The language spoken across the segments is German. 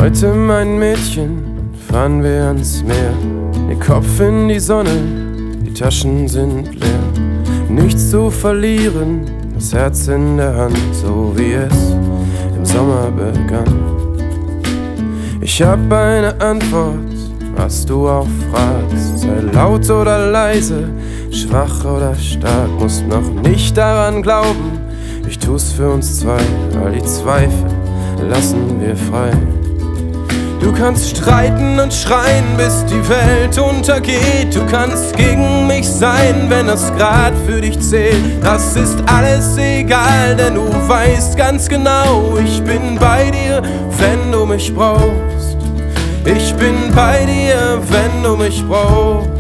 Heute, mein Mädchen, fahren wir ans Meer. Den Kopf in die Sonne, die Taschen sind leer. Nichts zu verlieren, das Herz in der Hand, so wie es im Sommer begann. Ich hab eine Antwort, was du auch fragst. Sei laut oder leise, schwach oder stark, musst noch nicht daran glauben. Ich tu's für uns zwei, all die Zweifel lassen wir frei. Du kannst streiten und schreien, bis die Welt untergeht. Du kannst gegen mich sein, wenn das grad für dich zählt. Das ist alles egal, denn du weißt ganz genau, ich bin bei dir, wenn du mich brauchst. Ich bin bei dir, wenn du mich brauchst.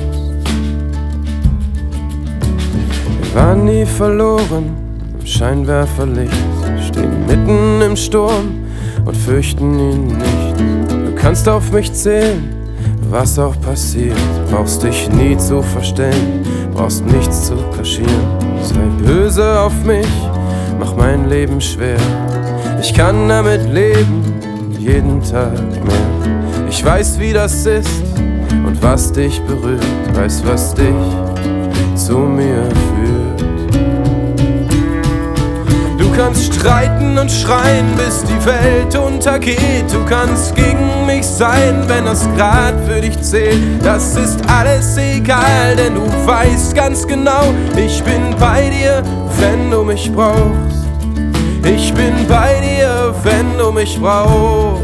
Wir waren nie verloren im Scheinwerferlicht, stehen mitten im Sturm und fürchten ihn nicht. Du kannst auf mich zählen, was auch passiert. Brauchst dich nie zu verstellen, brauchst nichts zu kaschieren. Sei böse auf mich, mach mein Leben schwer. Ich kann damit leben, jeden Tag mehr. Ich weiß, wie das ist und was dich berührt, weiß, was dich zu mir führt. Du kannst streiten und schreien, bis die Welt untergeht. Du kannst gegen mich sein, wenn das grad für dich zählt. Das ist alles egal, denn du weißt ganz genau, ich bin bei dir, wenn du mich brauchst. Ich bin bei dir, wenn du mich brauchst.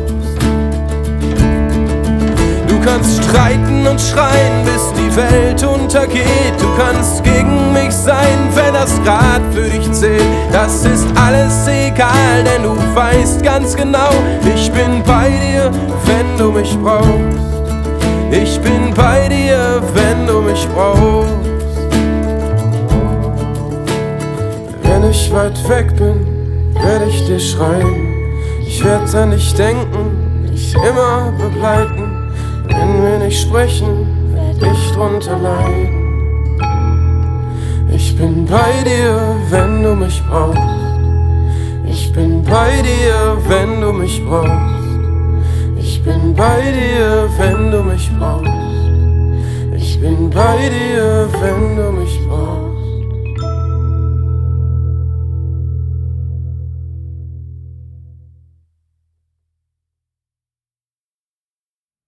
Du kannst streiten und schreien, bis die Welt untergeht. Du kannst gegen mich sein, wenn das grad für dich zählt. Das ist alles egal, denn du weißt ganz genau, ich bin bei dir, wenn du mich brauchst. Ich bin bei dir, wenn du mich brauchst. Wenn ich weit weg bin, werde ich dir schreiben. Ich werde an dich denken, dich immer begleiten. Wenn wir nicht sprechen, werd ich drunter leiden. Ich bin bei dir, wenn du mich brauchst. Ich bin bei dir, wenn du mich brauchst. Ich bin bei dir, wenn du mich brauchst. Ich bin bei dir, wenn du mich brauchst.